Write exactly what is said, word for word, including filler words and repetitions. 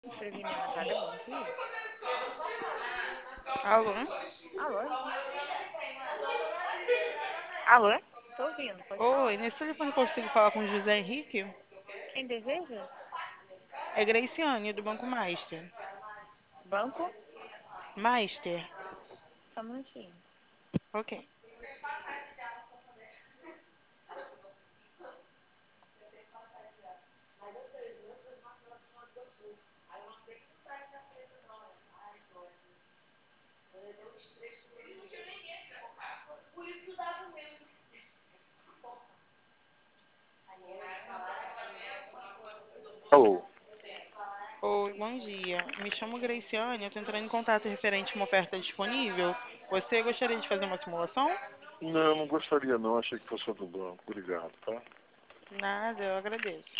Escrevi minha Natália, bom dia. Alô? Alô? Alô? Tô ouvindo, pode Oi, falar. nesse telefone consigo falar com o José Henrique? Quem deseja? É Graciane, do Banco Master. Banco? Master? Só um minutinho. Ok. Alô? Oi, bom dia. Me chamo Graciane, eu estou entrando em contato referente a uma oferta disponível. Você gostaria de fazer uma simulação? Não, não gostaria não, achei que fosse a do banco. Obrigado, tá? Nada, eu agradeço.